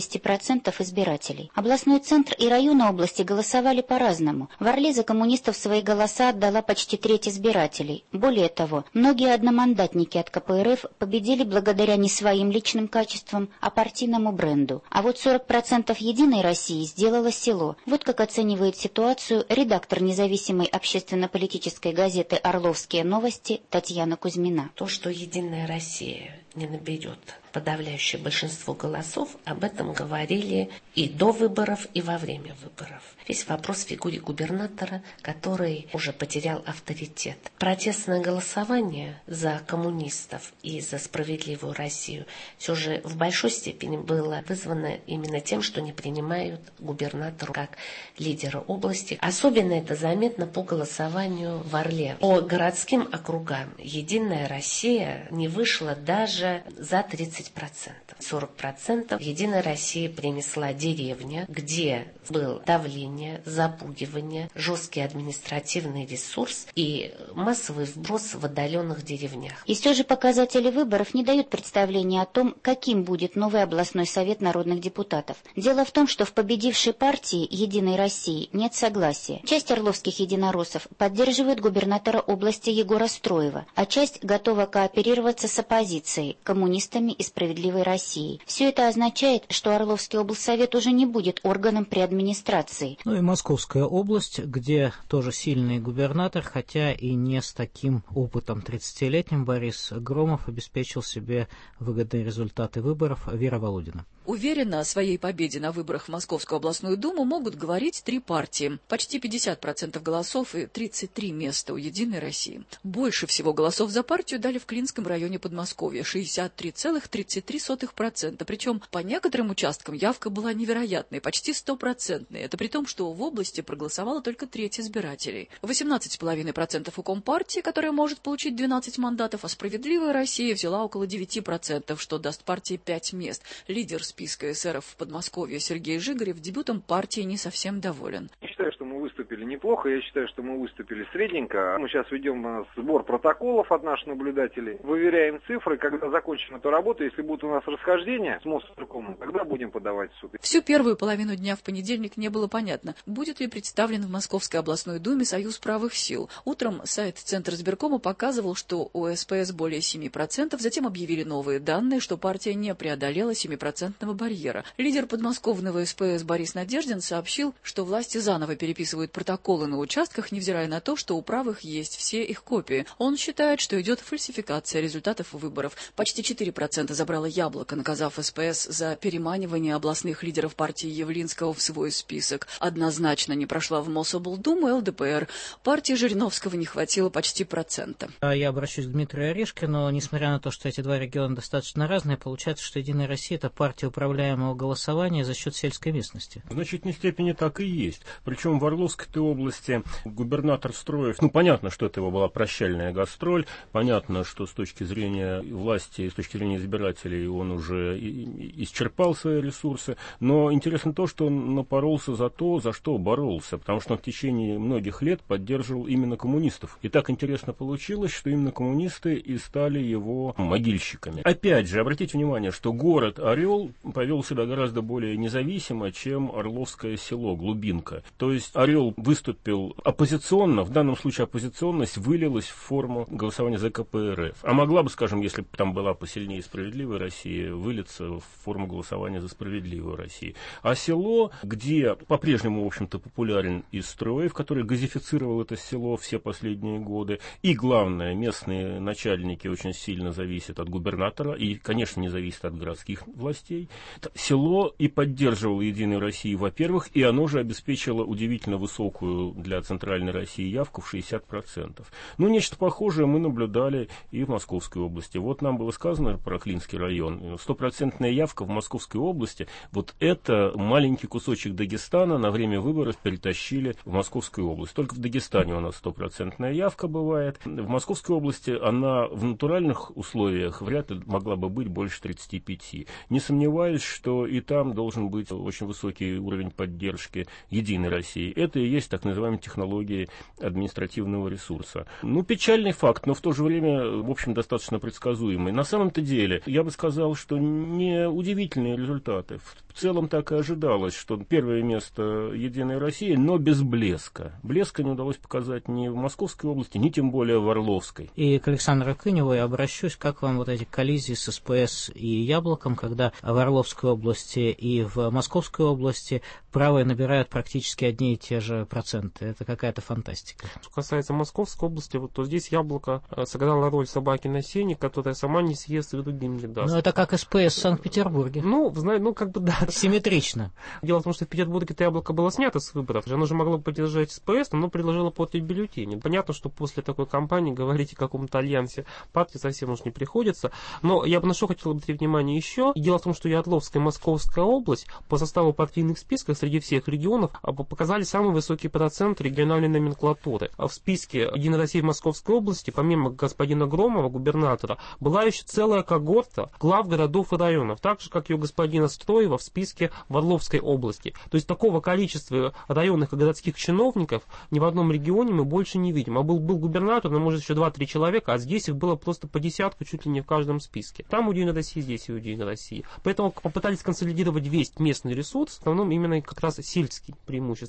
60% избирателей. Областной центр и районы области голосовали по-разному. В Орле за коммунистов свои голоса отдала почти треть избирателей. Более того, многие одномандатники от КПРФ победили благодаря не своим личным качествам, а партийному бренду. А вот 40% «Единой России» сделало село. Вот как оценивает ситуацию редактор независимой общественно-политической газеты «Орловские новости» Татьяна Кузьмина. То, что «Единая Россия» не наберет подавляющее большинство голосов, об этом говорили и до выборов, и во время выборов. Весь вопрос в фигуре губернатора, который уже потерял авторитет. Протестное голосование за коммунистов и за «Справедливую Россию» все же в большой степени было вызвано именно тем, что не принимают губернатора как лидера области. Особенно это заметно по голосованию в Орле. По городским округам «Единая Россия» не вышла даже за 30%. 40% «Единая Россия» принесла деревня, где было давление, запугивание, жесткий административный ресурс и массовый вброс в отдаленных деревнях. И все же показатели выборов не дают представления о том, каким будет новый областной совет народных депутатов. Дело в том, что в победившей партии «Единой России» нет согласия. Часть орловских единороссов поддерживает губернатора области Егора Строева, а часть готова кооперироваться с оппозицией. партией, коммунистами и «Справедливой Россией». Все это означает, что Орловский облсовет уже не будет органом при администрации. Ну и Московская область, где тоже сильный губернатор, хотя и не с таким опытом. 30-летним Борис Громов обеспечил себе выгодные результаты выборов. Вера Володина. Уверенно о своей победе на выборах в Московскую областную думу могут говорить 3 партии. Почти 50% голосов и 33 места у «Единой России». Больше всего голосов за партию дали в Клинском районе Подмосковья – 63,33%. Причем по некоторым участкам явка была невероятной, почти 100%. Это при том, что в области проголосовало только треть избирателей. 18,5% у Компартии, которая может получить 12 мандатов, а «Справедливая Россия» взяла около 9%, что даст партии 5 мест. Лидер списка эсеров в Подмосковье Сергей Жигарев дебютом партии не совсем доволен. Я считаю, что мы выступили неплохо, я считаю, что мы выступили средненько. Мы сейчас ведем сбор протоколов от наших наблюдателей, выверяем цифры, когда закончим эту работу, если будут у нас расхождения с Мосфоркомом, тогда будем подавать в суд. Всю первую половину дня в понедельник не было понятно, будет ли представлен в Московской областной думе Союз правых сил. Утром сайт Центра избиркома показывал, что у СПС более 7%, затем объявили новые данные, что партия не преодолела 7% барьера. Лидер подмосковного СПС Борис Надеждин сообщил, что власти заново переписывают протоколы на участках, невзирая на то, что у правых есть все их копии. Он считает, что идет фальсификация результатов выборов. Почти 4% забрало Яблоко, наказав СПС за переманивание областных лидеров партии Явлинского в свой список. Однозначно не прошла в Мособлдуму ЛДПР. Партии Жириновского не хватило почти процента. Я обращусь к Дмитрию Орешкину. Несмотря на то, что эти два региона достаточно разные, получается, что «Единая Россия» — это партия управляемого голосования за счет сельской местности. В значительной степени так и есть. Причем в Орловской области губернатор Строев, понятно, что это его была прощальная гастроль, понятно, что с точки зрения власти и с точки зрения избирателей он уже исчерпал свои ресурсы, но интересно то, что он напоролся за то, за что боролся, потому что он в течение многих лет поддерживал именно коммунистов. И так интересно получилось, что именно коммунисты и стали его могильщиками. Опять же, обратите внимание, что город Орел повел себя гораздо более независимо, чем Орловское село, Глубинка. То есть Орел выступил оппозиционно, в данном случае оппозиционность вылилась в форму голосования за КПРФ. А могла бы, скажем, если бы там была посильнее «Справедливая Россия», вылиться в форму голосования за «Справедливую Россию». А село, где по-прежнему, в общем-то, популярен и Строев, который газифицировал это село все последние годы, и, главное, местные начальники очень сильно зависят от губернатора и, конечно, не зависят от городских властей. Село и поддерживало «Единую Россию», во-первых, и оно же обеспечило удивительно высокую для Центральной России явку в 60%. Нечто похожее мы наблюдали и в Московской области. Вот нам было сказано про Клинский район. 100% явка в Московской области, вот это маленький кусочек Дагестана на время выборов перетащили в Московскую область. Только в Дагестане у нас 100% явка бывает. В Московской области она в натуральных условиях вряд ли могла бы быть больше 35%. Не сомневаюсь, что и там должен быть очень высокий уровень поддержки «Единой России». Это и есть так называемые технологии административного ресурса. Печальный факт, но в то же время, в общем, достаточно предсказуемый. На самом-то деле, я бы сказал, что не удивительные результаты. В целом так и ожидалось, что первое место «Единая Россия», но без блеска. Блеска не удалось показать ни в Московской области, ни тем более в Орловской. И к Александру Кыневу я обращусь. Как вам вот эти коллизии с СПС и Яблоком, когда в Орловской области и в Московской области правые набирают практически одни и те же проценты? Это какая-то фантастика. Что касается Московской области, то здесь Яблоко сыграло роль собаки на сене, которая сама не съест и другим не даст. Это как СПС в Санкт-Петербурге. Да. Симметрично. Дело в том, что в Петербурге-то Яблоко было снято с выборов. Оно же могло поддержать СПС, но предложило платить бюллетени. Понятно, что после такой кампании говорить о каком-то альянсе партии совсем уж не приходится. Но я бы на что хотел обратить внимание еще. Дело в том, что и Орловская и Московская область по составу партийных списков среди всех регионов показали самый высокий процент региональной номенклатуры. В списке «Единой России» в Московской области, помимо господина Громова, губернатора, была еще целая когорта глав городов и районов, так же, как и у господина Строева в списке в Орловской области. То есть такого количества районных и городских чиновников ни в одном регионе мы больше не видим. А был губернатор, но может еще 2-3 человека, а здесь их было просто по десятку, чуть ли не в каждом списке. Там у «Единой России», здесь и у «Единой России». Поэтому попытались консолидировать весь местный ресурс, в основном именно как раз сельский преимущественно. Потому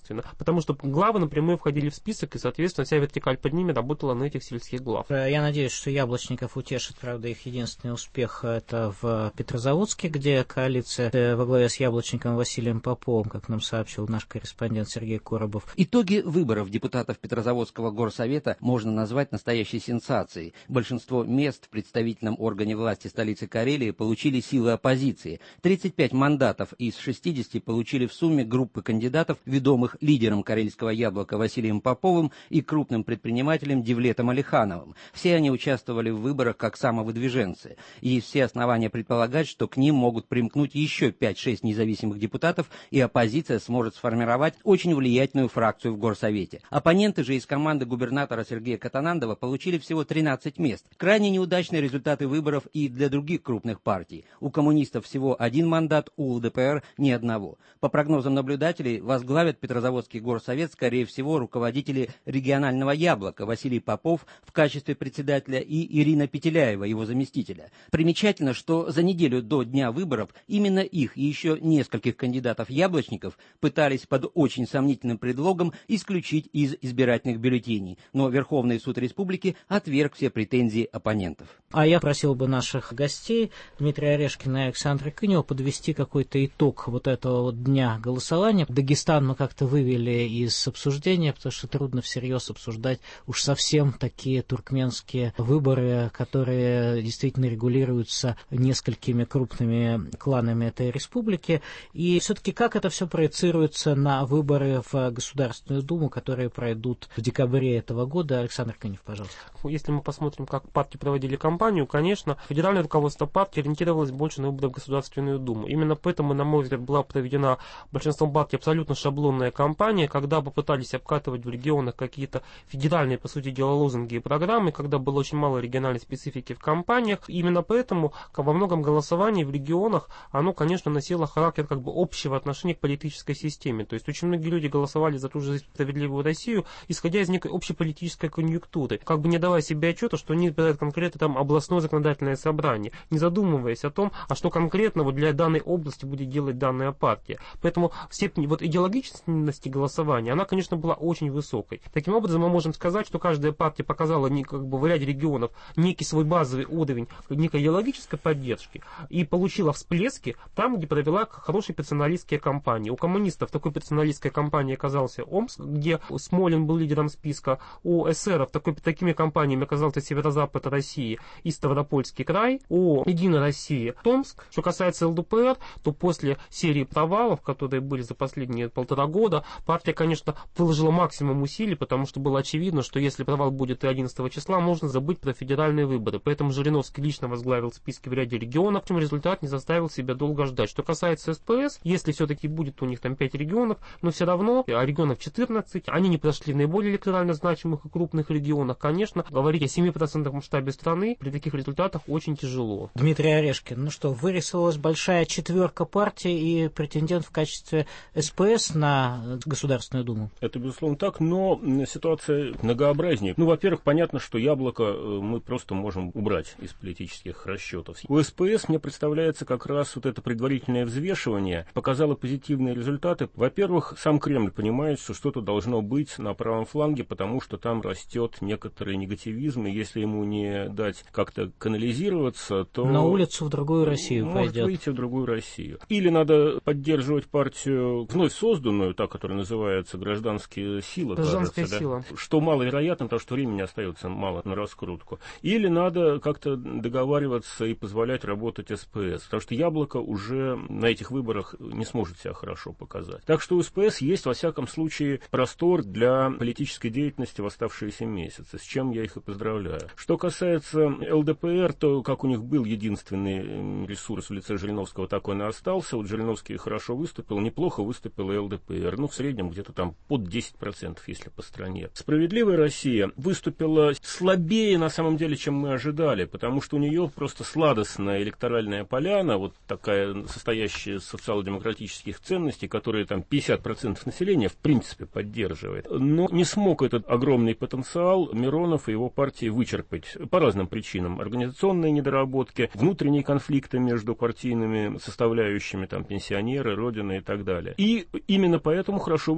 потому что главы напрямую входили в список, и, соответственно, вся вертикаль под ними работала на этих сельских глав. Я надеюсь, что яблочников утешит, правда, их единственный успех это в Петрозаводске, где коалиция во главе с яблочником Василием Поповым, как нам сообщил наш корреспондент Сергей Коробов. Итоги выборов депутатов Петрозаводского горсовета можно назвать настоящей сенсацией. Большинство мест в представительном органе власти столицы Карелии получили силы оппозиции. 35 мандатов из 60 получили в сумме группы кандидатов, ведомых лидером карельского яблока Василием Поповым и крупным предпринимателем Девлетом Алихановым. Все они участвовали в выборах как самовыдвиженцы. И есть все основания предполагать, что к ним могут примкнуть еще 5-6 независимых депутатов, и оппозиция сможет сформировать очень влиятельную фракцию в горсовете. Оппоненты же из команды губернатора Сергея Катанандова получили всего 13 мест. Крайне неудачные результаты выборов и для других крупных партий. У коммунистов всего 1 мандат, у ЛДПР ни одного. По прогнозам наблюдателей, возглавят Петрозаводский горсовет, скорее всего, руководители регионального яблока Василий Попов в качестве председателя и Ирина Петеляева, его заместителя. Примечательно, что за неделю до дня выборов именно их и еще нескольких кандидатов-яблочников пытались под очень сомнительным предлогом исключить из избирательных бюллетеней, но Верховный суд Республики отверг все претензии оппонентов. А я просил бы наших гостей, Дмитрия Орешкина и Александра Кынева, подвести какой-то итог вот этого вот дня голосования. Дагестан мы как-то вывели из обсуждения, потому что трудно всерьез обсуждать уж совсем такие туркменские выборы, которые действительно регулируются несколькими крупными кланами этой республики. И все-таки как это все проецируется на выборы в Государственную Думу, которые пройдут в декабре этого года? Александр Кынев, пожалуйста. Если мы посмотрим, как партии проводили кампанию, конечно, федеральное руководство партии ориентировалось больше на выборы в Государственную Думу. Именно поэтому, на мой взгляд, была проведена большинством партий абсолютно шаблонная кампания, когда попытались обкатывать в регионах какие-то федеральные, по сути дела, лозунги и программы, когда было очень мало региональной специфики в кампаниях. И именно поэтому во многом голосование в регионах, оно, конечно, носило характер как бы общего отношения к политической системе. То есть очень многие люди голосовали за ту же справедливую Россию, исходя из некой общеполитической конъюнктуры, как бы не давая себе отчета, что они избирают конкретно там областное законодательное собрание, не задумываясь о том, а что конкретно вот для данной области будет делать данная партия. Поэтому степень вот идеологичности голосования, она, конечно, была очень высокой. Таким образом, мы можем сказать, что каждая партия показала как бы в ряде регионов некий свой базовый уровень некой идеологической поддержки и получила всплески там, где провела хорошие персоналистские кампании. У коммунистов такой персоналистской кампанией оказался Омск, где Смолин был лидером списка. У эсеров такими кампаниями оказался северо-запад России и Ставропольский край. У Единой России Томск. Что касается ЛДПР, то после серии провалов, которые были за последние 1,5 года, партия, конечно, выложила максимум усилий, потому что было очевидно, что если провал будет и 11 числа, можно забыть про федеральные выборы. Поэтому Жириновский лично возглавил списки в ряде регионов, чем результат не заставил себя долго ждать. Что касается СПС, если все-таки будет у них там 5 регионов, но все равно, а регионов 14, они не прошли в наиболее электорально значимых и крупных регионах, конечно, говорить о 7% масштабе страны при таких результатах очень тяжело. Дмитрий Орешкин, ну что, вырисовалась большая четверка партий и претендент в качестве СПС на Государственную Думу? Это, безусловно, так, но ситуация многообразнее. Ну, во-первых, понятно, что яблоко мы просто можем убрать из политических расчетов. У СПС, мне представляется, как раз вот это предварительное взвешивание показало позитивные результаты. Во-первых, сам Кремль понимает, что что-то должно быть на правом фланге, потому что там растет некоторый негативизм, и если ему не дать как-то канализироваться, то... На улицу в другую Россию может пойдет. Выйти в другую Россию. Или надо поддерживать партию, вновь созданную, та, которая называется «Гражданские силы», «Гражданская кажется, сила». Да? Что маловероятно, потому что времени остается мало на раскрутку. Или надо как-то договариваться и позволять работать СПС, потому что яблоко уже на этих выборах не сможет себя хорошо показать. Так что у СПС есть, во всяком случае, простор для политической деятельности в оставшиеся месяцы, с чем я их и поздравляю. Что касается ЛДПР, то как у них был единственный ресурс в лице Жириновского, так он и остался. Вот Жириновский хорошо выступил, неплохо выступил и ЛДПР. Ну, в среднем где-то там под 10%, если по стране. Справедливая Россия выступила слабее, на самом деле, чем мы ожидали, потому что у нее просто сладостная электоральная поляна, вот такая, состоящая из социал-демократических ценностей, которые там 50% населения в принципе поддерживает. Но не смог этот огромный потенциал Миронов и его партии вычерпать по разным причинам. Организационные недоработки, внутренние конфликты между партийными составляющими, там, пенсионеры, Родина и так далее. И именно поэтому хорошо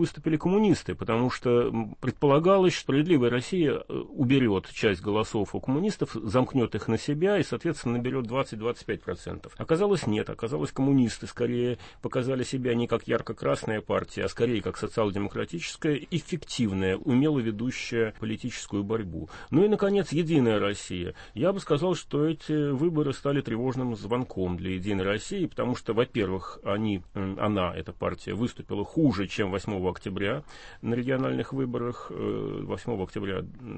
выступили коммунисты, потому что предполагалось, что «Справедливая Россия» уберет часть голосов у коммунистов, замкнет их на себя и, соответственно, наберет 20-25%. Оказалось, нет. Оказалось, коммунисты скорее показали себя не как ярко-красная партия, а скорее как социал-демократическая, эффективная, умело ведущая политическую борьбу. Ну и, наконец, «Единая Россия». Я бы сказал, что эти выборы стали тревожным звонком для «Единой России», потому что, во-первых, она, эта партия, выступила хуже, чем 8 октября на региональных выборах 8 октября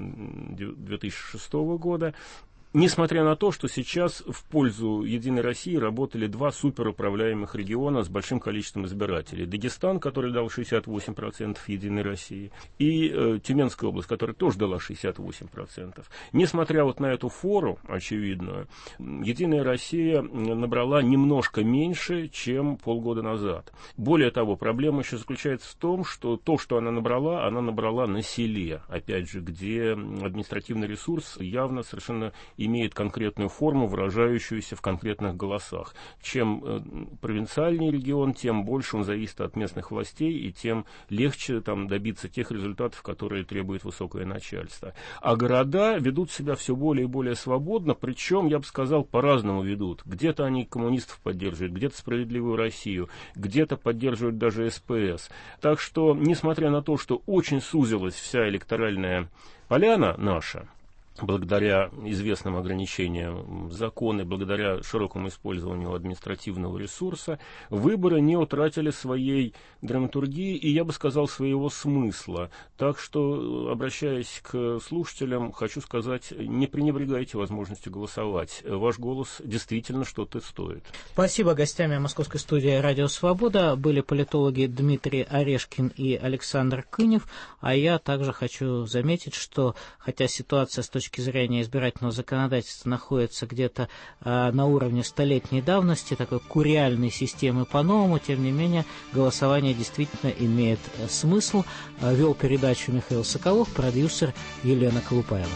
2006 года. Несмотря на то, что сейчас в пользу «Единой России» работали два суперуправляемых региона с большим количеством избирателей. Дагестан, который дал 68% «Единой России», и Тюменская область, которая тоже дала 68%. Несмотря вот на эту фору очевидную, «Единая Россия» набрала немножко меньше, чем полгода назад. Более того, проблема еще заключается в том, что то, что она набрала на селе, опять же, где административный ресурс явно совершенно имеет конкретную форму, выражающуюся в конкретных голосах. Чем провинциальнее регион, тем больше он зависит от местных властей, и тем легче там добиться тех результатов, которые требует высокое начальство. А города ведут себя все более и более свободно, причем, я бы сказал, по-разному ведут. Где-то они коммунистов поддерживают, где-то «Справедливую Россию», где-то поддерживают даже СПС. Так что, несмотря на то, что очень сузилась вся электоральная поляна наша, благодаря известным ограничениям закона, благодаря широкому использованию административного ресурса, выборы не утратили своей драматургии и, я бы сказал, своего смысла. Так что, обращаясь к слушателям, хочу сказать, не пренебрегайте возможностью голосовать. Ваш голос действительно что-то стоит. Спасибо. Гостями московской студии «Радио Свобода» были политологи Дмитрий Орешкин и Александр Кынев. А я также хочу заметить, что хотя ситуация с точки зрения избирательного законодательства находится где-то на уровне столетней давности, такой куриальной системы по-новому, тем не менее голосование действительно имеет смысл. Вел передачу Михаил Соколов, продюсер Елена Колупаева.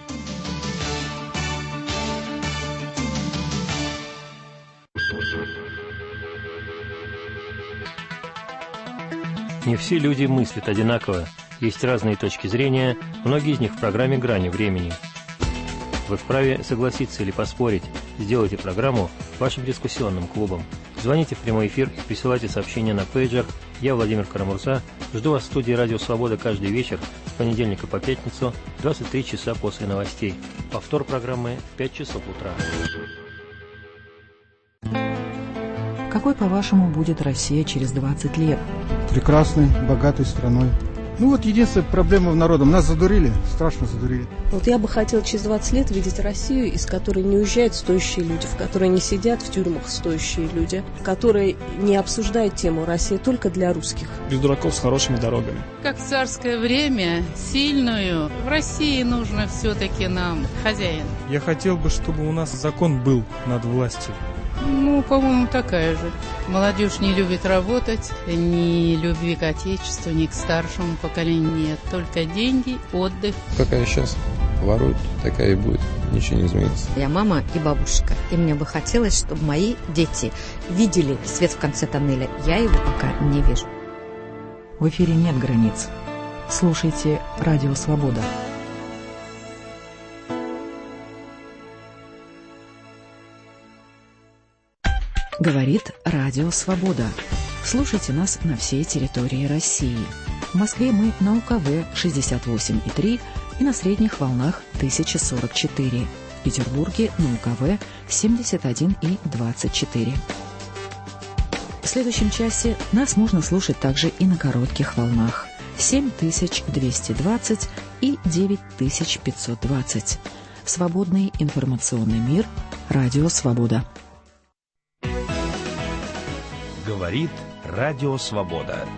Не все люди мыслят одинаково. Есть разные точки зрения, многие из них в программе «Грани времени». Вы вправе согласиться или поспорить. Сделайте программу вашим дискуссионным клубом. Звоните в прямой эфир и присылайте сообщения на пейджер. Я, Владимир Карамурза, жду вас в студии «Радио Свобода» каждый вечер с понедельника по пятницу, 23 часа после новостей. Повтор программы в 5 часов утра. Какой, по-вашему, будет Россия через 20 лет? Прекрасной, богатой страной. Ну вот единственная проблема в народе. Нас задурили, страшно задурили. Вот я бы хотела через 20 лет видеть Россию, из которой не уезжают стоящие люди, в которой не сидят в тюрьмах стоящие люди, которые не обсуждают тему «Россия только для русских». Без дураков с хорошими дорогами. Как в царское время, сильную, в России нужно все-таки нам хозяин. Я хотел бы, чтобы у нас закон был над властью. Ну, по-моему, такая же. Молодежь не любит работать, ни любви к отечеству, ни к старшему поколению нет. Только деньги, отдых. Какая сейчас ворует, такая и будет. Ничего не изменится. Я мама и бабушка, и мне бы хотелось, чтобы мои дети видели свет в конце тоннеля. Я его пока не вижу. В эфире нет границ. Слушайте «Радио Свобода». Говорит Радио Свобода. Слушайте нас на всей территории России. В Москве мы на УКВ 68,3 и на средних волнах 1044. В Петербурге на УКВ 71,24. В следующем часе нас можно слушать также и на коротких волнах 7220 и 9520. Свободный информационный мир. Радио Свобода. Говорит Радио Свобода.